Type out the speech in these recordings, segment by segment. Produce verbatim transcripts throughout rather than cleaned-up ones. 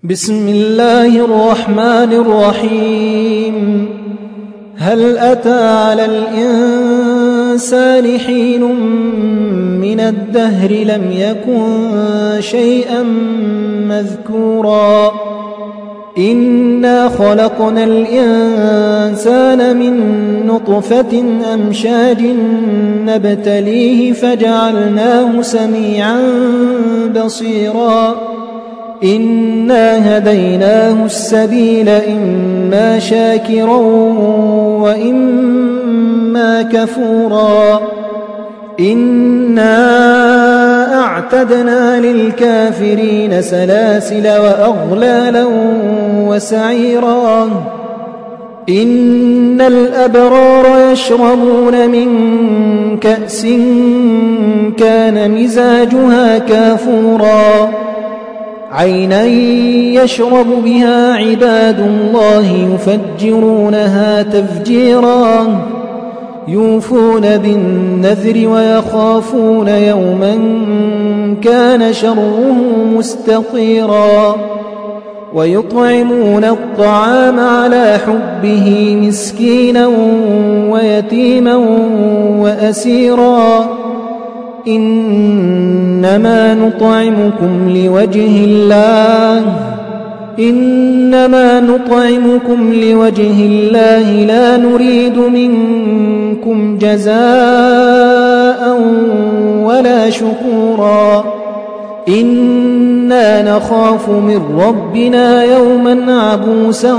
بسم الله الرحمن الرحيم. هل أتى على الإنسان حين من الدهر لم يكن شيئا مذكورا إنا خلقنا الإنسان من نطفة أمشاج نبتليه فجعلناه سميعا بصيرا إنا هديناه السبيل إما شاكرا وإما كفورا إنا أعتدنا للكافرين سلاسل وأغلالا وسعيرا إن الأبرار يشربون من كأس كان مزاجها كافورا عينا يشرب بها عباد الله يفجرونها تفجيرا يوفون بالنذر ويخافون يوما كان شره مستطيرا ويطعمون الطعام على حبه مسكينا ويتيما وأسيرا إنما نطعمكم لوجه الله إنما نطعمكم لوجه الله لا نريد منكم جزاء ولا شكورا إنا نخاف من ربنا يوما عبوسا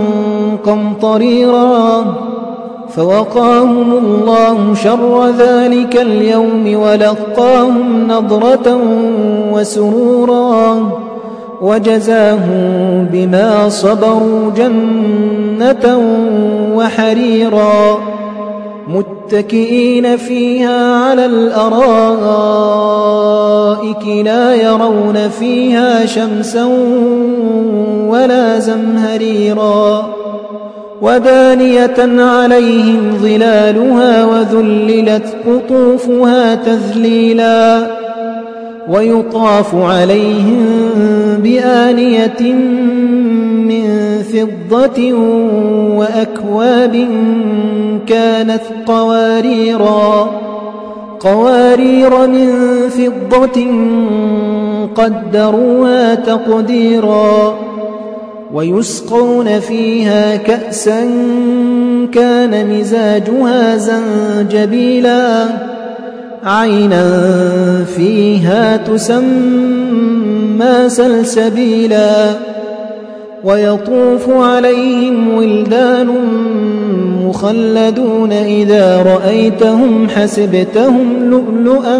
قمطريرا فوقاهم الله شر ذلك اليوم ولقاهم نضرة وسرورا وجزاهم بما صبروا جنة وحريرا متكئين فيها على الأرائك لا يرون فيها شمسا ولا زمهريرا ودانية عليهم ظلالها وذللت قطوفها تذليلا ويطاف عليهم بآنية من فضة وأكواب كانت قواريرا قوارير من فضة قدروها تقديرا ويسقون فيها كأسا كان مزاجها زنجبيلا عينا فيها تسمى سلسبيلا ويطوف عليهم ولدان مخلدون إذا رأيتهم حسبتهم لؤلؤا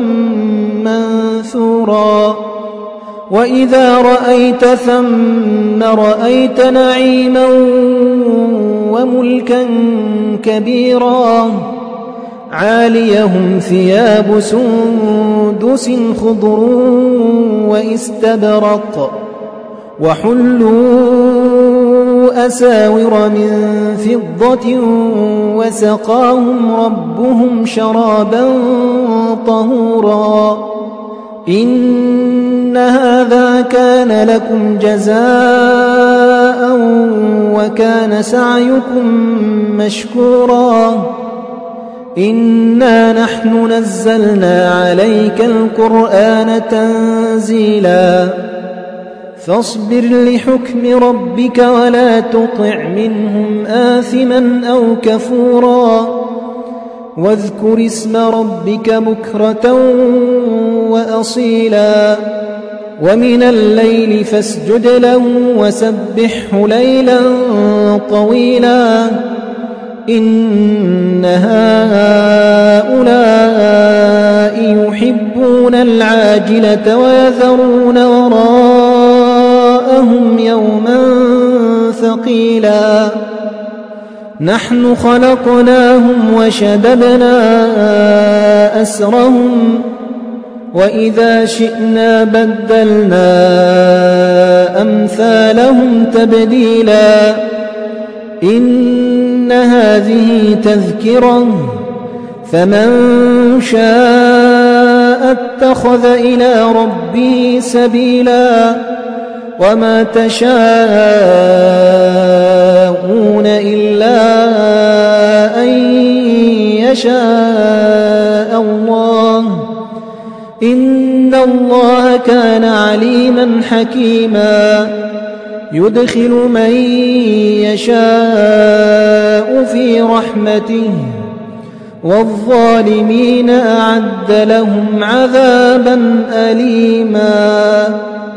منثورا وإذا رأيت ثم رأيت نعيما وملكا كبيرا عاليهم ثياب سندس خضر واستبرق وحلوا أساور من فضة وسقاهم ربهم شرابا طهورا إن هذا كان لكم جزاء وكان سعيكم مشكورا إنا نحن نزلنا عليك القرآن تنزيلا فاصبر لحكم ربك ولا تطع منهم آثما أو كفورا واذكر اسم ربك بكرة وأصيلا ومن الليل فاسجد له وسبحه ليلا طويلا إن هؤلاء يحبون العاجلة ويذرون وراءهم يوما ثقيلا نحن خلقناهم وشددنا أسرهم وإذا شئنا بدلنا أمثالهم تبديلا إن هذه تذكرة فمن شاء اتخذ إلى ربه سبيلا وما تشاءون إلا أن يشاء الله إن الله كان عليما حكيما يدخل من يشاء في رحمته والظالمين أعد لهم عذابا أليما